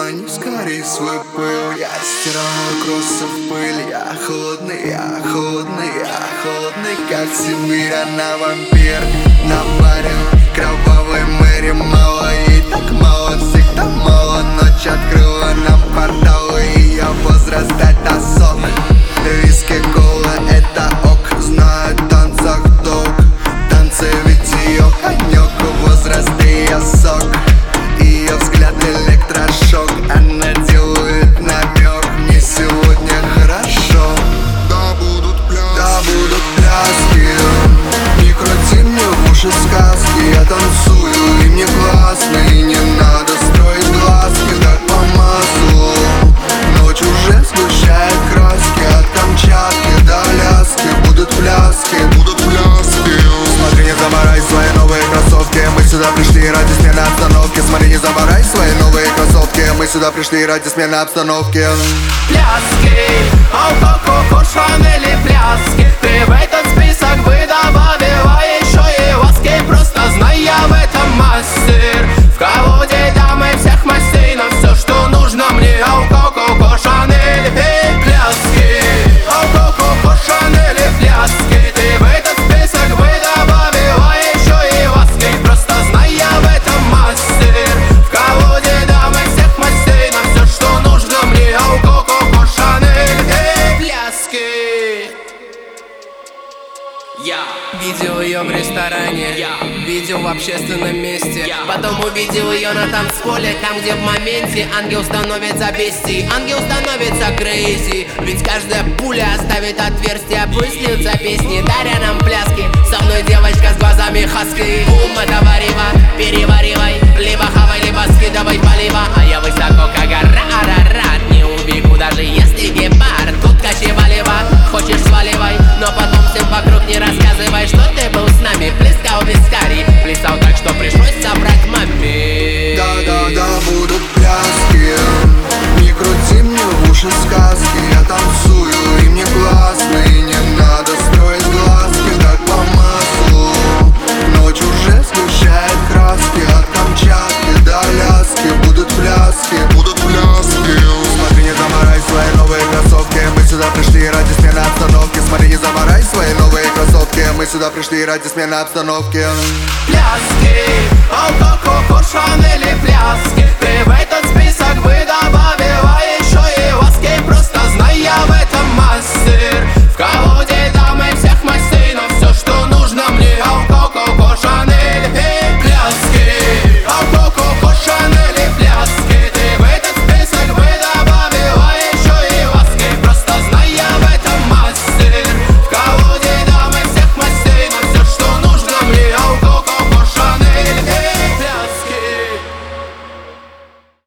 урони скорей свой пыл. Я стираю кроссы в пыль. Я холодный, я холодный, я холодный, как Сибирь. Она вампир на баре кровавой Мэри. Мало ей так мало, всегда мало. Ночь открыла нам порталы, и ее возраст это сок. Виски, кола, это ок. Знаю в танцах толк. Танцы ведь ее конек. Возраст ее сок. Ее взгляд электрошок. Она делает намек. Мне сегодня хорошо. Да будут пляски. Не крути мне в уши сказки. Я танцую, и мне классно. И не надо строить глазки, как по маслу. Ночь уже сгущает краски. От Камчатки до Аляски будут пляски. Смотри, не заморай свои новые кроссовки. Мы сюда пришли ради смены обстановки. Смотри, не заморай свои новые кроссовки. Мы сюда пришли ради смены обстановки. Пляски, алкоголь, Шанель и пляски. Ты в этот список бы добавила еще и ласки. Просто знай, я в этом мастер. В колоде дамы всех мастей. Но все, что нужно мне, алкоголь, Шанель и пляски. Алкоголь, Шанель и пляски. Ты в этот список бы добавила еще и ласки. Просто знай, я в этом мастер. В колоде дамы всех мастей. Но все, что нужно мне, алкоголь, Шанель и пляски. Я видел ее в ресторане, видел в общественном месте. Потом увидел ее на танцполе, там, где в моменте ангел становится бестией, ангел становится крейзи. Ведь каждая пуля оставит отверстие. Пусть льются песни, даря нам пляски. Со мной девочка с глазами хаски. Бум, это варево, переваривай. Либо хавай, либо скидывай полива. А я высоко, как гора, арарат. Не убегу, даже если гепард. Тут качевалево, хочешь сваливай. Но потом всем вокруг не рассказывай, что ты был с нами. Плескал вискарий, плясал так, что пришлось собрать маме. Да, будут пляски. Не крути мне в уши сказки. Я танцую, и мне классно. И не надо строить глазки, как по маслу. Ночь уже сгущает краски. От Камчатки до Аляски будут пляски. Смотри, не заморай свои новые кроссовки. Мы сюда пришли ради смены обстановки. Смотри, не заморай свои новые кроссовки. Мы сюда пришли ради смены обстановки. Пляски, алкоголь, Шанель и пляски. Ты в этот список бы добавила